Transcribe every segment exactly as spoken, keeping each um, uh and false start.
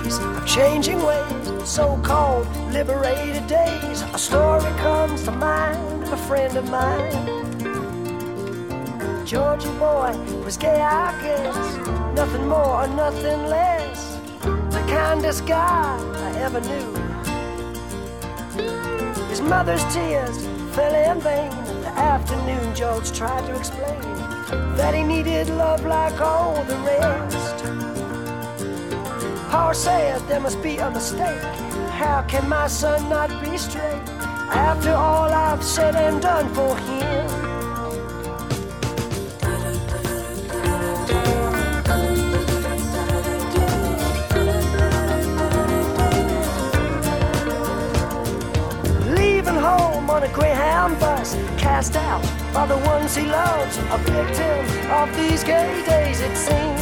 days of changing ways, so-called liberated days. A story comes to mind of a friend of mine. Georgie boy was gay, I guess, nothing more or nothing less. The kindest guy I ever knew. His mother's tears fell in vain. The afternoon George tried to explain that he needed love like all the rest. Paul said there must be a mistake. How can my son not be straight after all I've said and done for him? Leaving home on a Greyhound bus, cast out by the ones he loves, a victim of these gay days it seems.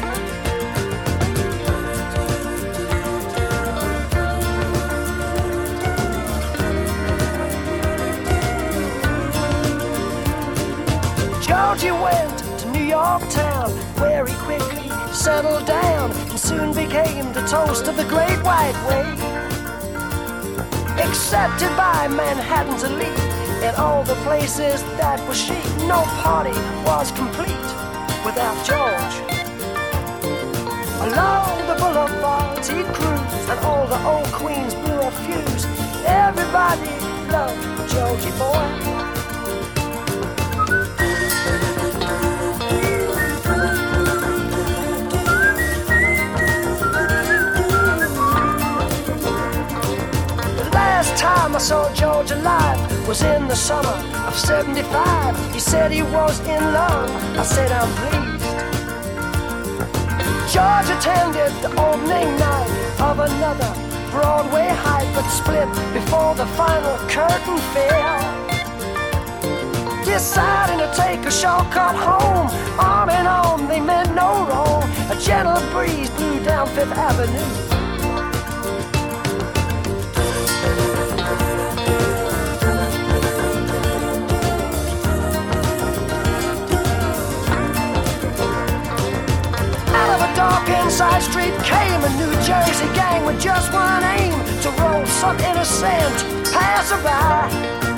Georgie went to New York town, where he quickly settled down and soon became the toast of the Great White Way. Accepted by Manhattan's elite in all the places that were chic. No party was complete without George. Along the boulevards he'd cruise, and all the old queens blew a fuse. Everybody loved Georgie boy. Time I saw George alive was in the summer of seventy-five. He said he was in love. I said I'm pleased. George attended the opening night of another Broadway hype, but split before the final curtain fell. Deciding to take a shortcut home, arm in arm they meant no wrong. A gentle breeze blew down Fifth Avenue. Dark inside street came a New Jersey gang with just one aim, to roll some innocent passerby.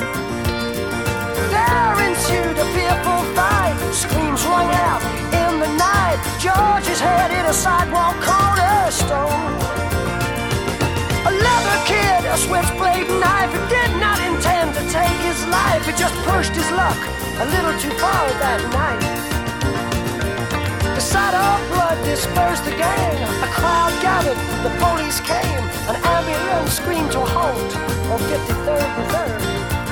There ensued a fearful fight. Screams rung out in the night. George's head hit a sidewalk cornerstone. A leather kid, a switchblade knife. He did not intend to take his life. He just pushed his luck a little too far that night. The sight of blood dispersed the gang. A crowd gathered, the police came. An ambulance screamed to a halt on fifty-third and third.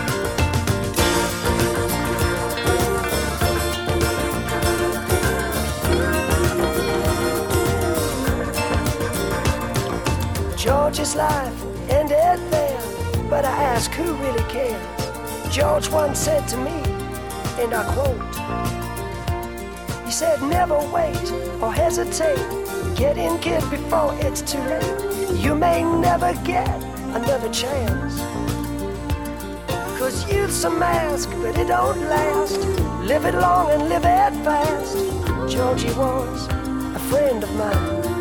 George's life ended there, but I ask who really cares. George once said to me, and I quote, he said, never wait or hesitate. Get in, kid, before it's too late. You may never get another chance. Cause youth's a mask, but it don't last. Live it long and live it fast. Georgie was a friend of mine.